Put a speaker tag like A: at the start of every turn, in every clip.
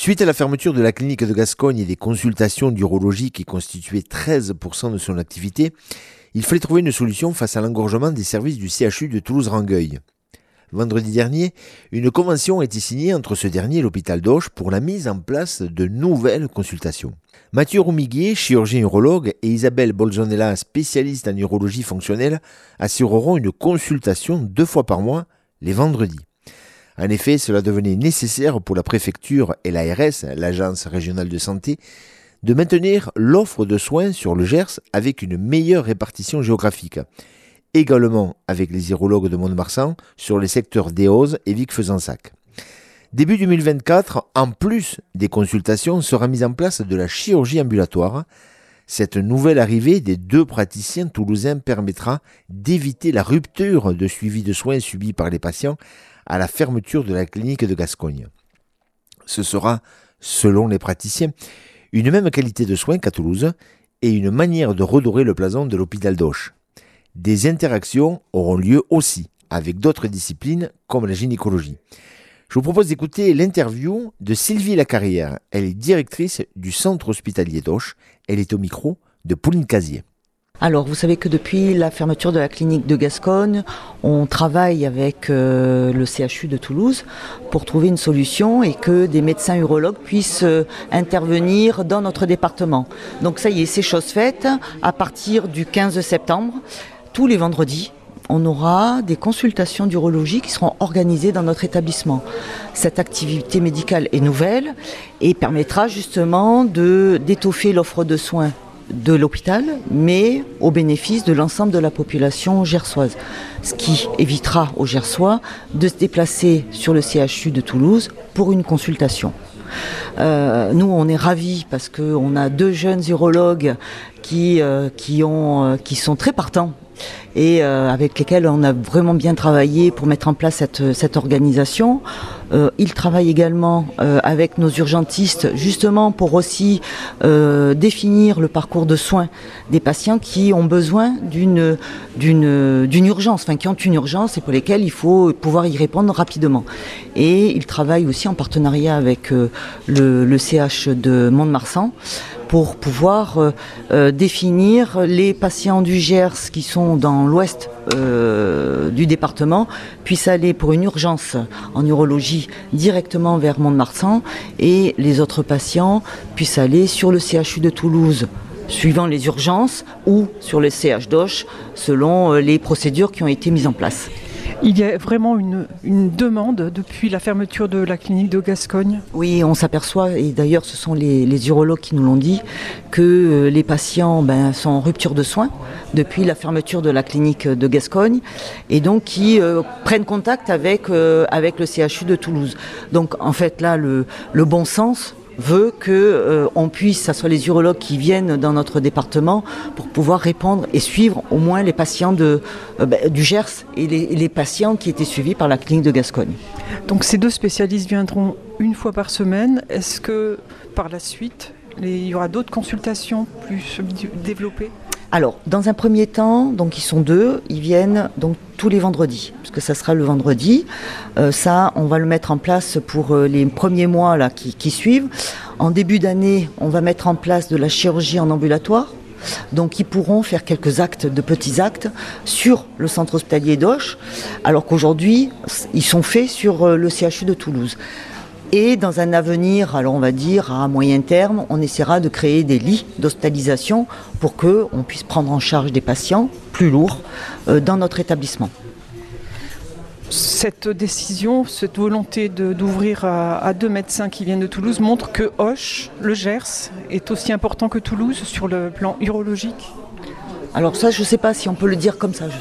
A: Suite à la fermeture de la clinique de Gascogne et des consultations d'urologie qui constituaient 13% de son activité, il fallait trouver une solution face à l'engorgement des services du CHU de Toulouse-Rangueil. Vendredi dernier, une convention a été signée entre ce dernier et l'hôpital d'Auch pour la mise en place de nouvelles consultations. Mathieu Roumiguier, chirurgien urologue, et Isabelle Bolzonella, spécialiste en urologie fonctionnelle, assureront une consultation 2 fois par mois, les vendredis. En effet, cela devenait nécessaire pour la préfecture et l'ARS, l'Agence régionale de santé, de maintenir l'offre de soins sur le Gers avec une meilleure répartition géographique. Également avec les urologues de Mont-de-Marsan sur les secteurs d'Éoz et Vic-Fezensac. Début 2024, en plus des consultations, sera mise en place de la chirurgie ambulatoire. Cette nouvelle arrivée des 2 praticiens toulousains permettra d'éviter la rupture de suivi de soins subis par les patients à la fermeture de la clinique de Gascogne. Ce sera, selon les praticiens, une même qualité de soins qu'à Toulouse et une manière de redorer le blason de l'hôpital d'Auch. Des interactions auront lieu aussi avec d'autres disciplines comme la gynécologie. Je vous propose d'écouter l'interview de Sylvie Lacarrière. Elle est directrice du centre hospitalier d'Auch. Elle est au micro de Pauline Casier.
B: Alors, vous savez que depuis la fermeture de la clinique de Gascogne, on travaille avec le CHU de Toulouse pour trouver une solution et que des médecins urologues puissent intervenir dans notre département. Donc ça y est, c'est chose faite. À partir du 15 septembre, tous les vendredis, on aura des consultations d'urologie qui seront organisées dans notre établissement. Cette activité médicale est nouvelle et permettra justement d'étoffer l'offre de soins de l'hôpital, mais au bénéfice de l'ensemble de la population gersoise. Ce qui évitera aux Gersois de se déplacer sur le CHU de Toulouse pour une consultation. Nous, on est ravis parce qu'on a 2 jeunes urologues qui sont très partants et avec lesquels on a vraiment bien travaillé pour mettre en place cette organisation. Ils travaillent également avec nos urgentistes justement pour aussi définir le parcours de soins des patients qui ont besoin d'une urgence, enfin qui ont une urgence et pour lesquels il faut pouvoir y répondre rapidement. Et ils travaillent aussi en partenariat avec le CH de Mont-de-Marsan pour pouvoir définir les patients du Gers qui sont dans l'ouest du département puissent aller pour une urgence en urologie directement vers Mont-de-Marsan et les autres patients puissent aller sur le CHU de Toulouse suivant les urgences ou sur le CH d'Auch selon les procédures qui ont été mises en place.
C: Il y a vraiment une demande depuis la fermeture de la clinique de Gascogne.
B: Oui, on s'aperçoit, et d'ailleurs ce sont les urologues qui nous l'ont dit, que les patients sont en rupture de soins depuis la fermeture de la clinique de Gascogne et donc qui prennent contact avec le CHU de Toulouse. Donc en fait là, le bon sens veut qu'on puisse, ça soit les urologues qui viennent dans notre département pour pouvoir répondre et suivre au moins les patients du Gers et les patients qui étaient suivis par la clinique de Gascogne.
C: Donc ces 2 spécialistes viendront 1 fois par semaine. Est-ce que par la suite, il y aura d'autres consultations plus développées ?
B: Alors, dans un premier temps, donc ils sont 2, ils viennent donc tous les vendredis, puisque ça sera le vendredi. Ça, on va le mettre en place pour les premiers mois là qui suivent. En début d'année, on va mettre en place de la chirurgie en ambulatoire. Donc ils pourront faire quelques actes, de petits actes, sur le centre hospitalier d'Auch, alors qu'aujourd'hui, ils sont faits sur le CHU de Toulouse. Et dans un avenir, alors on va dire à moyen terme, on essaiera de créer des lits d'hospitalisation pour qu'on puisse prendre en charge des patients plus lourds dans notre établissement.
C: Cette décision, cette volonté d'ouvrir à 2 médecins qui viennent de Toulouse montre que Auch, le Gers, est aussi important que Toulouse sur le plan urologique.
B: Alors ça, je ne sais pas si on peut le dire comme ça.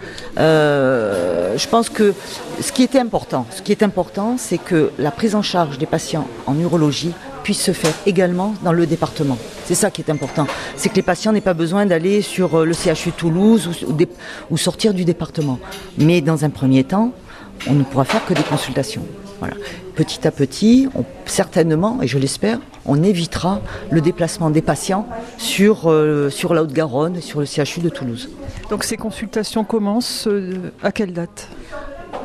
B: Je pense que ce qui est important, c'est que la prise en charge des patients en urologie puisse se faire également dans le département. C'est ça qui est important. C'est que les patients n'aient pas besoin d'aller sur le CHU Toulouse ou sortir du département. Mais dans un premier temps, on ne pourra faire que des consultations. Voilà. Petit à petit, certainement, et je l'espère, on évitera le déplacement des patients sur la Haute-Garonne, sur le CHU de Toulouse.
C: Donc ces consultations commencent à quelle date ?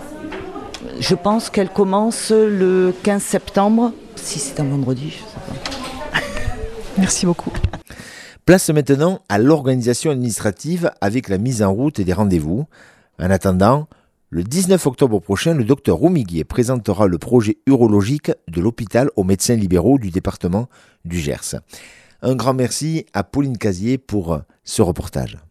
B: Je pense qu'elles commencent le 15 septembre Si c'est un vendredi, je sais pas.
C: Merci beaucoup.
A: Place maintenant à l'organisation administrative avec la mise en route des rendez-vous. En attendant, le 19 octobre prochain, le docteur Roumiguier présentera le projet urologique de l'hôpital aux médecins libéraux du département du Gers. Un grand merci à Pauline Casier pour ce reportage.